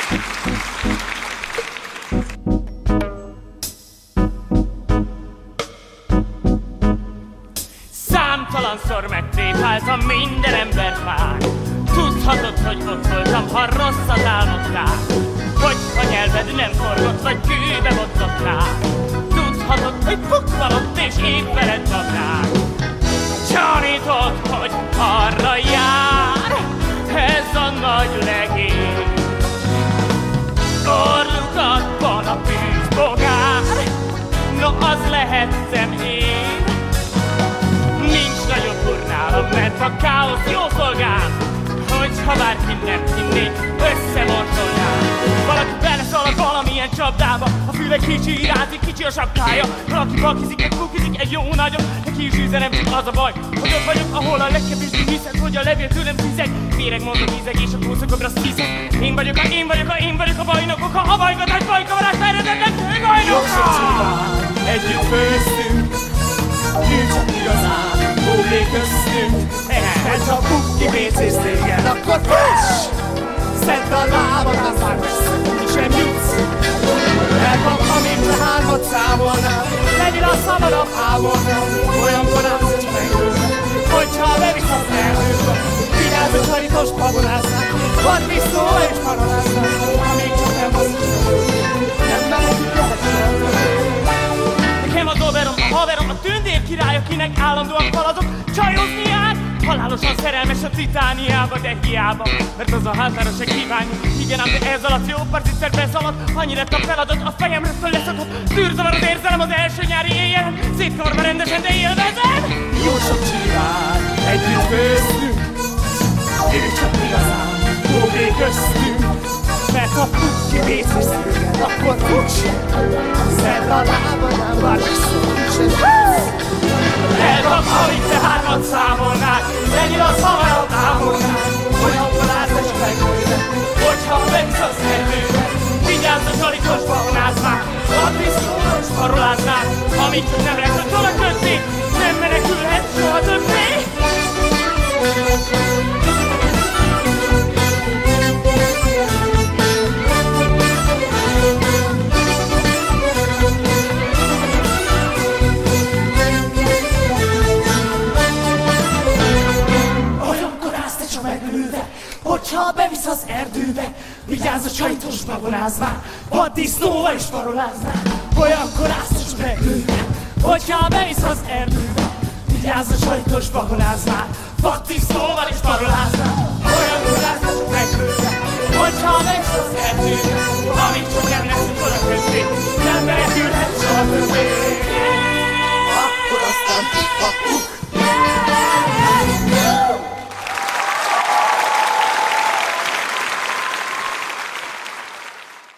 Számtalanszor megtréfáltam minden ember pár. Tudhatod, hogy ott voltam, ha rosszat álmodtál. Hogyha nyelved nem forgott, vagy kőbe boddottál. Tudhatod, hogy bukvalott és épp veled csapnál. Csanítod, hogy arra jár ez a nagy legény. Orlukatban a bűzbogár, no az lehettem én. Nincs nagyobb urnálom, mert a káosz jó szolgál. Hogyha bárki nem hinnék, összemorzsolnál. Valaki beleszalad valamilyen csapdába, a füle kicsi irázik, kicsi a sapkája. Valaki bakizik, egy kukizik, egy jó nagyot, neki is üzenem, csak az a baj, hogy ott vagyok, ahol a legkevésbé hiszed, hogy a levél tőlem fizeg. Méreg mondom, ízeg, és a kószakobbra sziszeg. Én vagyok a bajnokok, ha a bajgatás, bajkavarás, fejlődetlen bajnoka! Együtt főztünk, nincs csak igazán, bóvé köztünk. Mert ha bukki bécész téged, akkor friss! Szedd a lábad, az már messze, sem jutsz. Elkap, amint a hármat számolnál, legyél a szabadabb ávolnál. Olyankor állsz és megőznek, hogyha bevisz az erdőbe. Vigyázz a csarítos babonásznál, vadvisztó és parolásznál. Amíg csak nem nem menekülhet sem. Nekem a doberom, a haverom, a tündér király, akinek állandóan faladok, csajozni jár. Halálosan szerelmes a Titániába, de hiába, mert az a házára se kívánjuk. Igen, ám de ez alatt jó perc egyszer beszaladt. Annyi lett a feladat, a fejem rögtön leszakadt. Zűrzavar az érzelem az első nyári éjjel. Szétkavarva rendesen, de élvezem. Jó sok csivár, együtt főztünk. Ő csak igazán, bóvé köztünk. Mert ha bukki bécész téged, akkor fuss! Szedd a lábad, már megszólunk sem jutsz. Elkap, amíg te hármat számolnál, legyél a szavarat ámolnál. Olyan paláz és megőznek, hogyha bevisz az erdőbe. Vigyázz a csalikos babonáznál, vadvisztóra és paroláznál. Amíg csak nem lesz a csalaködni, nem menekülhet soha többé. Hogyha bevisz az erdőbe, vigyázz a csajtos babonáznál, vaddisznóval is paroláznál. Olyankor állsz és megőrül, hogyha bevisz az erdőbe, vigyázz a csajtos babonáznál, vaddisznóval is paroláznál.